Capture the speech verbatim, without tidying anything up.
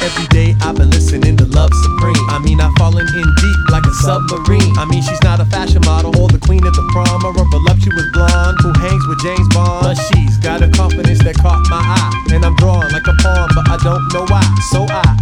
every day I've been listening to Love Supreme. I mean, I've fallen in deep like a submarine. I mean, she's not a fashion model or the queen at the prom, or a voluptuous blonde who hangs with James Bond. But she's got a confidence that caught my eye, and I'm drawn like a pawn, but I don't know why. So I